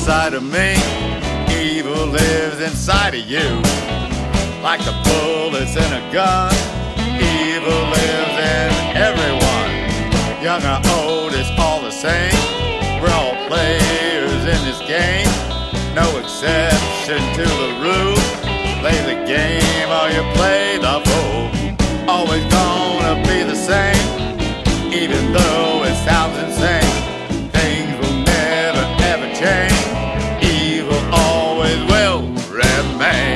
inside of me. Evil lives inside of you. Like the bullets in a gun, evil lives in everyone. Young or old, it's all the same. We're all players in this game. No exception to the rule. Play the game or you play the fool. Always gonna be the same. Even though it sounds insane, things will never ever change. Evil always will remain.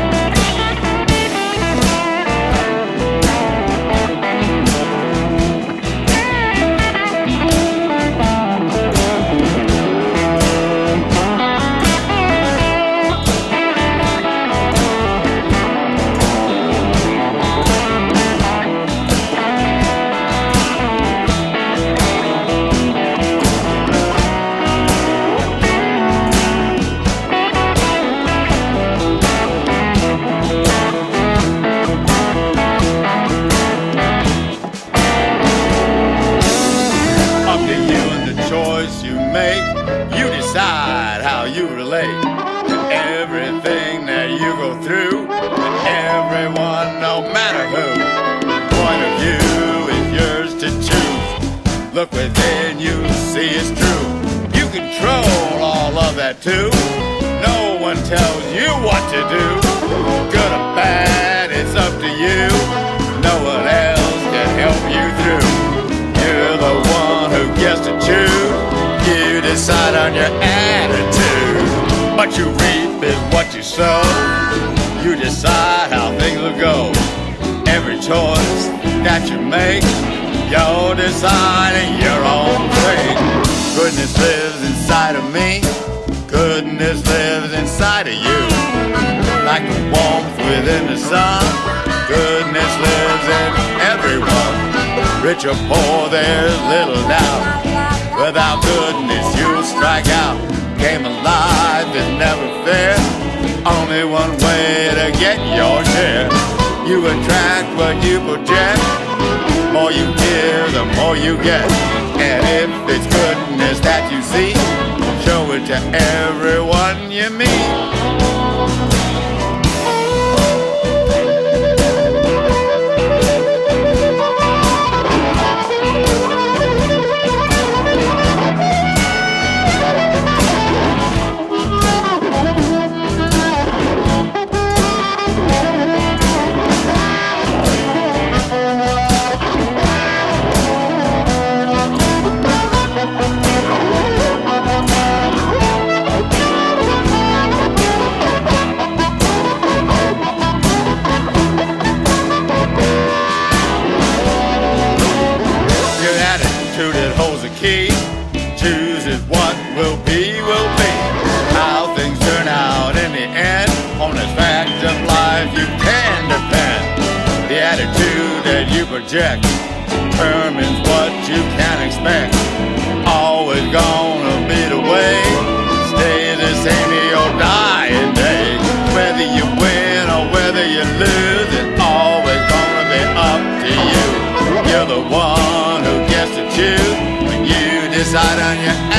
You decide how you relate to everything that you go through, to everyone, no matter who. Point of view is yours to choose. Look within you, see it's true. You control all of that too. No one tells you what to do. Good or bad, it's up to you. No one else can help you through. You're the one who gets to choose. You decide on your attitude. What you reap is what you sow. You decide how things will go. Every choice that you make, you're deciding your own fate. Goodness lives inside of me. Goodness lives inside of you. Like the warmth within the sun, goodness lives in everyone. Rich or poor, there's little doubt. Without goodness, you'll strike out. Game of life is never fair. Only one way to get your share. You attract what you project. More you give, the more you get. And if it's goodness that you see, show it to everyone you meet. Chooses what will be, will be. How things turn out in the end, on this fact of life you can depend. The attitude that you project determines what you can expect. Always gonna be the way. Stay the same to your dying day. Whether you win or whether you lose, it's always gonna be up to you. You're the one who gets to choose. Decide on your